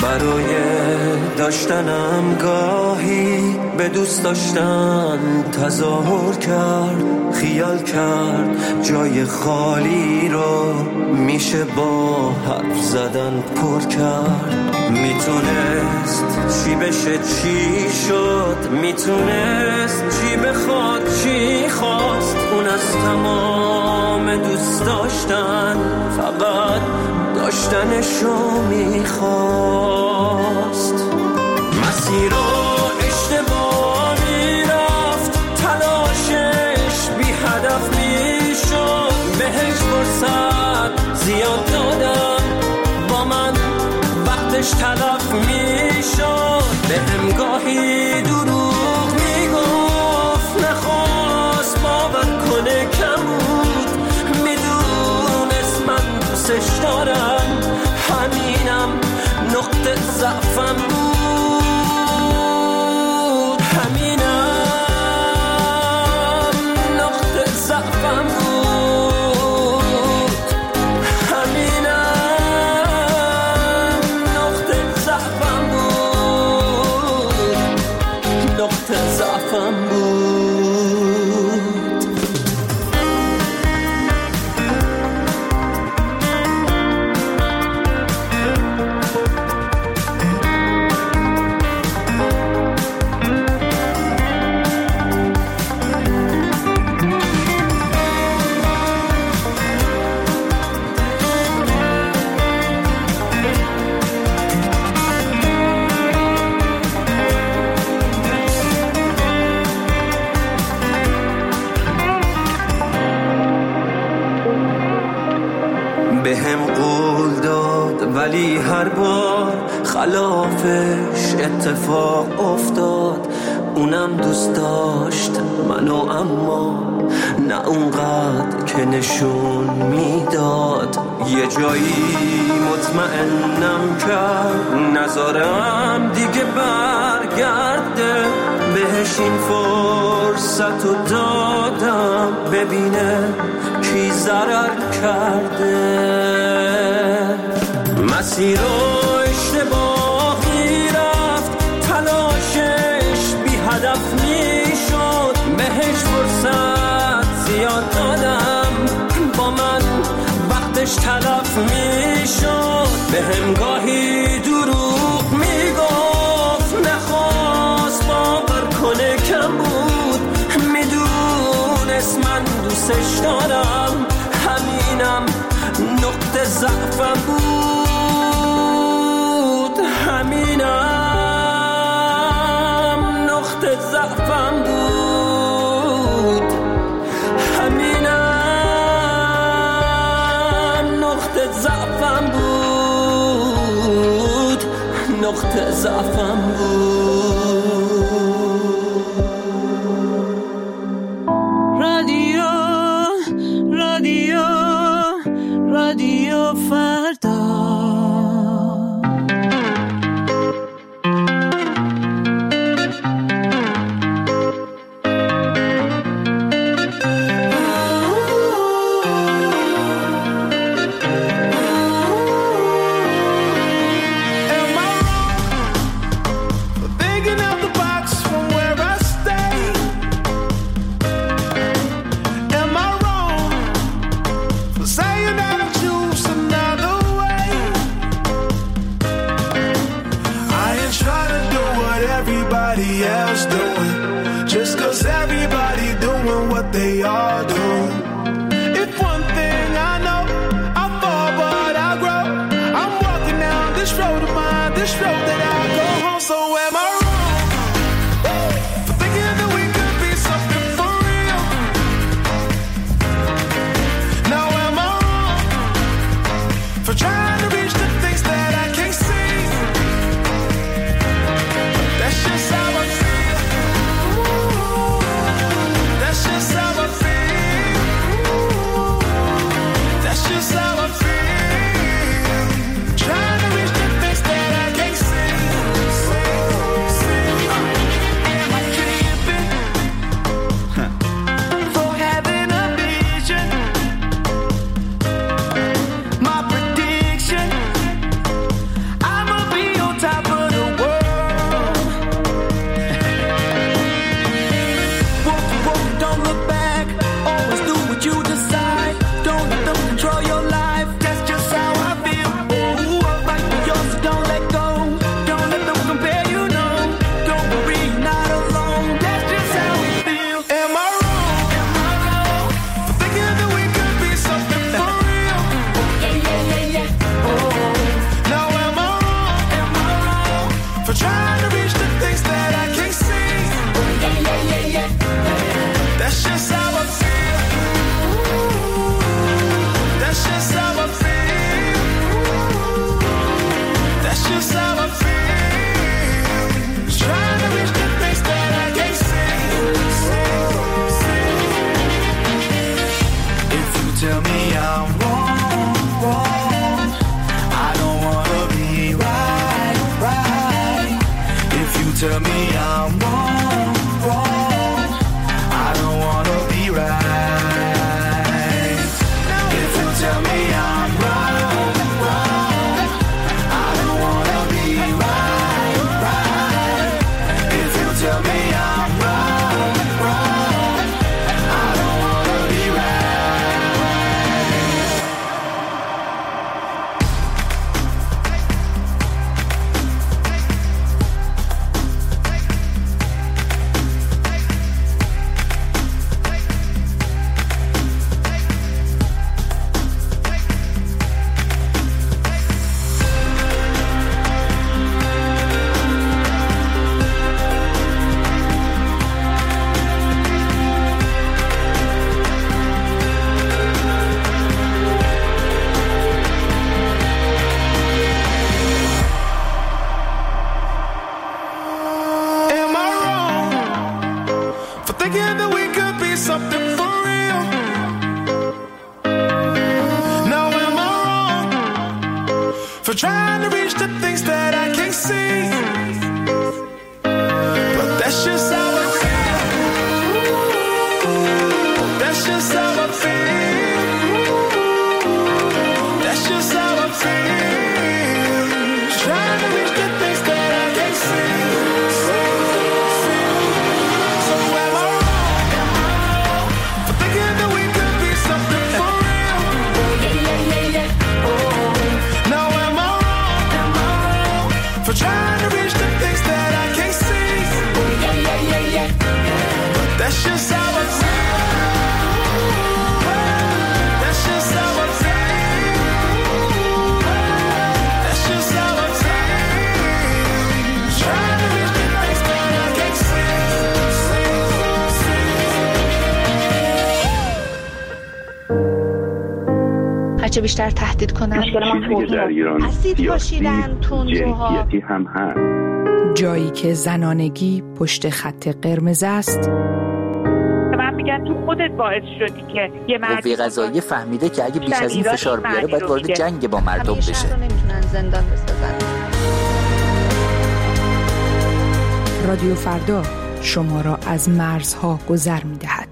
برای داشتنم گاهی به دوست داشتن تظاهر کرد، خیال کرد جای خالی رو میشه با حرف زدن پر کرد. میتونست چی بشه چی شد، میتونست چی بخواد چی خواست. اون از تمام دوست داشتن فقط داشتنشو میخواست. مسیر رو اشتباهی رفت، تلاشش بی هدف میشد. بهش فرصت زیاد دادم، با من وقتش تلف میشد. بهم گاهی دروغ میگفت، نخواست باور کنه کم بود. میدونست من دوستش دارم، همینم نقطه ضعفم بود. همینم نقطه ضعفم بود. همینم نقطه ضعفم بود. نقطه ضعفم بود. بهم قول داد ولی هر بار خلافش اتفاق افتاد. اونم دوست داشت منو، اما نه اونقدر که نشون میداد. یه جایی مطمئنم کرد نذارم دیگه برگرده. بهش این فرصت رو دادم ببینه کی ضرر کرده. مسیر رو اشتباهی رفت، تلاشش بی هدف میشد. بهش فرصت زیاد دادم، با من وقتش تلف میشد. بهم گاهی دروغ میگفت، نخواست باور کنه کم بود. میدونست من دوستش دارم، همینم نقطه ضعفم بود. همینم نقطه ضعفم بود. همینم نقطه ضعفم بود. نقطه ضعفم بود. رادیو فردا. Saying that I choose another way. tell me I'm wrong, wrong, I don't wanna be right. If you tell me I'm wrong, wrong, I don't wanna be right, right. If you tell me I'm wrong, wrong, I don't wanna be trying to reach the things that I can't see, but that's just how I feel. That's just how I feel. That's just how I feel. Trying to reach the things that I can't see. So am I wrong for thinking that we could be something for real? Now for trying to reach the things that I can't see. But that's just how I feel. That's just how I feel. That's just how I feel. Trying to reach the things that I can't see. هرچه بیشتر تهدید کنن اسید پاشیدن تندروها هم هست. جایی که زنانگی پشت خط قرمز است. من میگن تو خودت باعث شدی که یه مردی قوه قضاییه فهمیده که اگه بیش از این فشار بیاره باید وارد جنگ با مردم بشه. همیشه نمیتونن زندان بسازن. رادیو فردا شما را از مرزها گذر می‌دهد.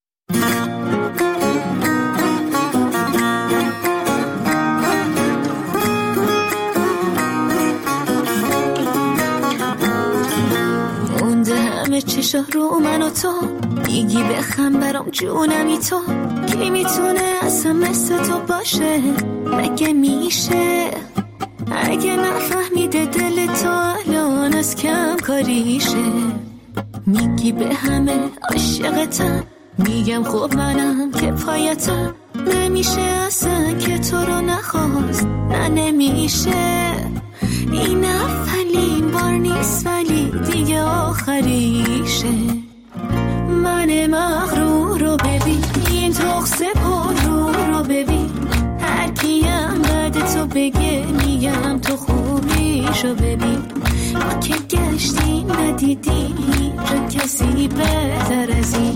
چشا رو من و تو میگی بخم برام جونمی تو کی میتونه اصلا مثل تو باشه مگه میشه اگه نفهمیده دل تو الان از کم کاریشه میگی به همه عاشقتم میگم خب منم که پایتم نمیشه اصلا که تو رو نخواست نه نمیشه این اولین بار نیست ولی دیگه آخریشه من مغرور رو ببین این تخصه پر رو ببین هر کیم بعد تو بگه میگم تو خوبیشو ببین ما که گشتیم ندیدیم را کسی بهتر از این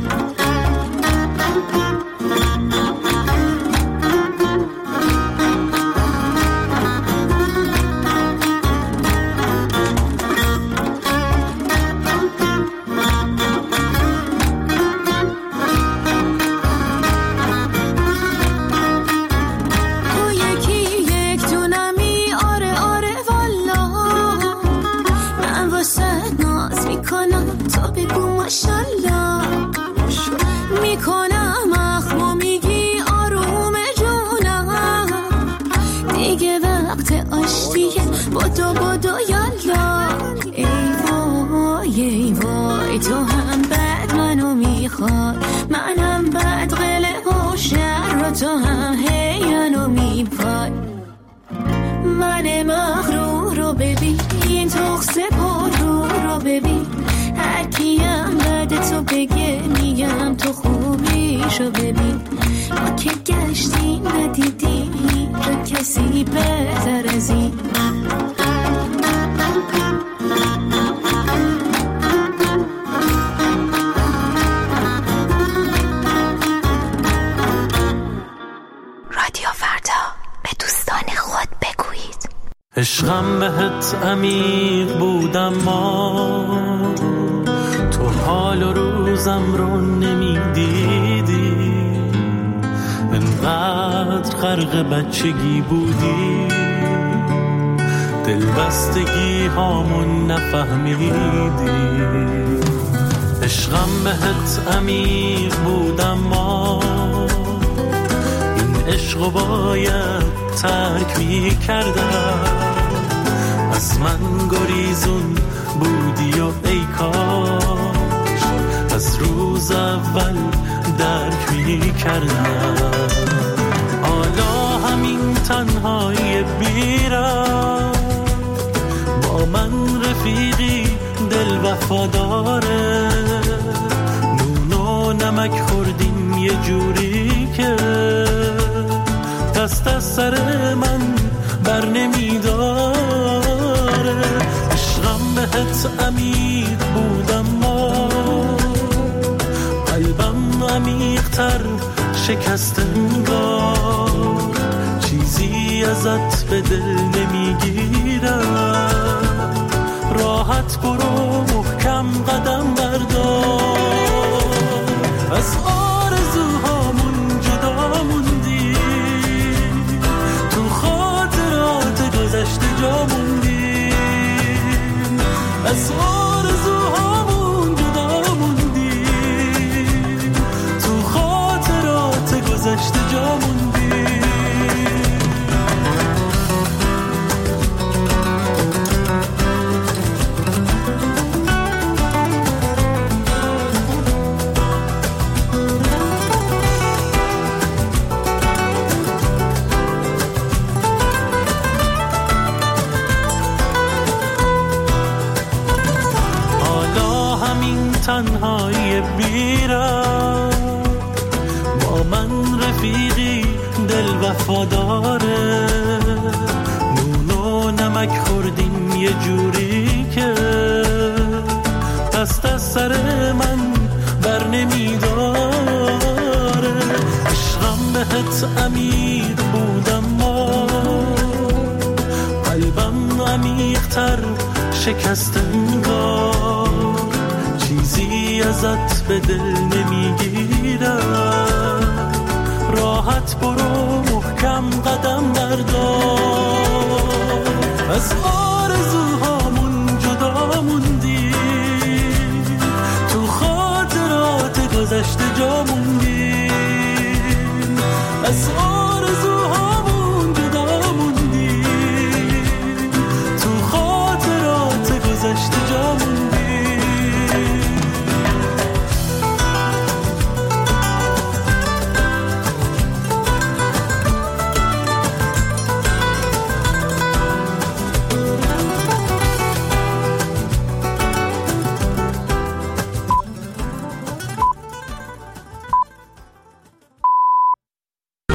تو هم بعد منو میخواد منم بعد قله و شر رو تو هم هی منو میپاد من مغرور رو ببین این تخصه پر رو ببین هر کیم بعد تو بگه میگم تو خوبیشو ببین ما که گشتیم ندیدیم را کسی بهتر از این عشقم بهت عمیق بودم ما تو حال و روزم رو نمیدیدی، انقدر غرق بچگی بودی دلبستگی هامون نفهمیدی. عشقم بهت عمیق بودم ما این عشقو باید ترک می کردم، از من گریزون بودی و ای کاش از روز اول درک می کردم. حالا همین تنهایی بیرم با من رفیقی دل وفاداره، نون و نمک خوردیم یه جوری که دست از سر من بر نمیداره. عشقم بهت عمیق بودم ما قلبم عمیق‌تر شکست انگار، چیزی ازت به دل نمیگیرم، راحت برو محکم قدم بردار. از آرزوهامون جدا موندی، تو خاطرات گذشته جا موندی، از آرزوهامون جدا موندی، تو خاطرات گذشته جا موندی. تنهایی بیرم با من رفیقی دل وفاداره، نون و نمک خوردیم یه جوری که دست از سر من بر نمیداره. عشقم بهت عمیق بودم ما قلبم عمیق‌تر شکست انگار، چیزی ازت به دل نمیگیرم، راحت برو محکم قدم بردار. از آرزوهامون جدا موندی، تو خاطرات گذشته جا موندی، از